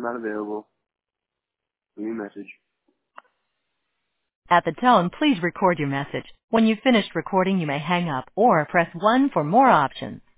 not available. Leave me a message. At the tone, please record your message. When you've finished recording, you may hang up or press 1 for more options.